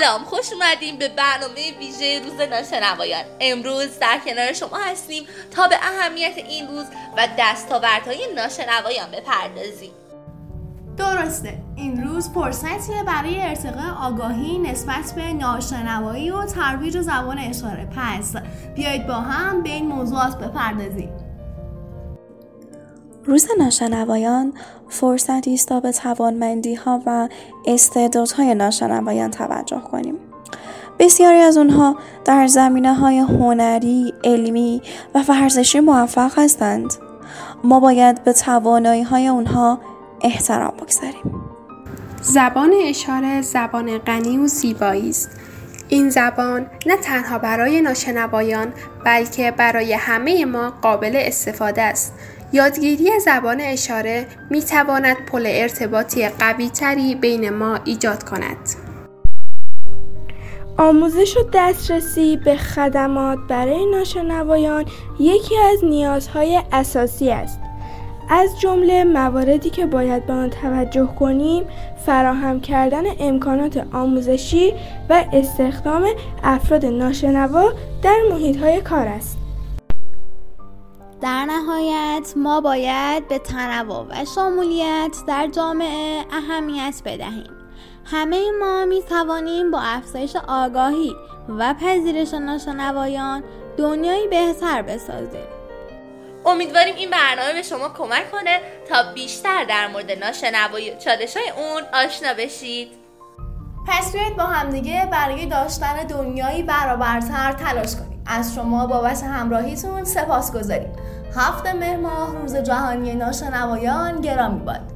سلام، خوش اومدیم به برنامه ویژه روز ناشنوایان. امروز در کنار شما هستیم تا به اهمیت این روز و دستاوردهای ناشنوایان بپردازیم. درسته، این روز فرصتیه برای ارتقاء آگاهی نسبت به ناشنوایی و ترویج زبان اشاره. پس بیایید با هم به این موضوعات بپردازیم. روز ناشنوایان فرصتی است تا به توانمندی‌ها و استعدادهای ناشنوایان توجه کنیم. بسیاری از آنها در زمینه‌های هنری، علمی و ورزشی موفق هستند. ما باید به توانایی‌های آنها احترام بگذاریم. زبان اشاره زبان غنی و زیبایی است. این زبان نه تنها برای ناشنوایان بلکه برای همه ما قابل استفاده است. یادگیری زبان اشاره می‌تواند پل ارتباطی قوی‌تری بین ما ایجاد کند. آموزش و دسترسی به خدمات برای ناشنوایان یکی از نیازهای اساسی است. از جمله مواردی که باید به آن توجه کنیم، فراهم کردن امکانات آموزشی و استخدام افراد ناشنوا در محیط‌های کار است. در نهایت ما باید به تنوع و شمولیت در جامعه اهمیت بدهیم. همه ما می توانیم با افزایش آگاهی و پذیرش ناشنوایان دنیایی بهتر بسازیم. امیدواریم این برنامه به شما کمک کنه تا بیشتر در مورد ناشنوایی و چالش‌های اون آشنا بشید. پس بیایید با همدیگه برای داشتن دنیایی برابرتر تلاش کنیم. از شما بابت همراهیتون سپاسگزاریم. 7 مهر ماه روز جهانی ناشنوایان گرامی باد.